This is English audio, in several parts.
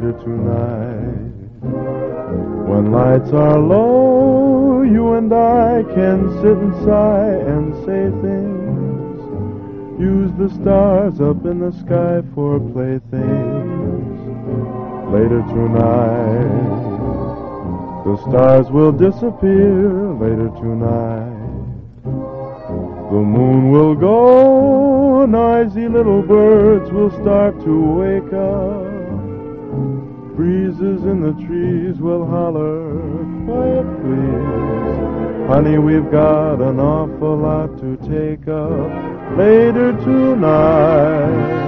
later tonight. When lights are low, you and I can sit and sigh and say things. Use the stars up in the sky for playthings. Later tonight, the stars will disappear. Later tonight, the moon will go. Noisy little birds will start to wake up. Breezes in the trees will holler, quiet please. Honey, we've got an awful lot to take up later tonight.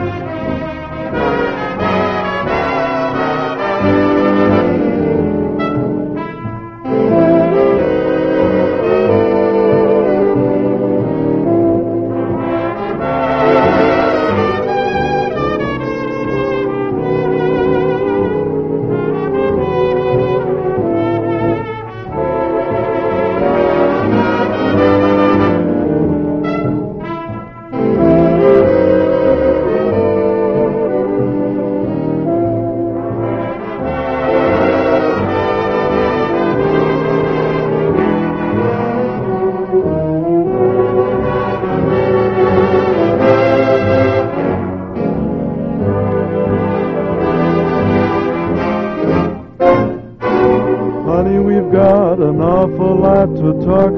Honey, we've got an awful lot to talk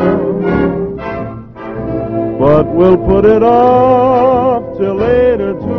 about, but we'll put it off till later tonight.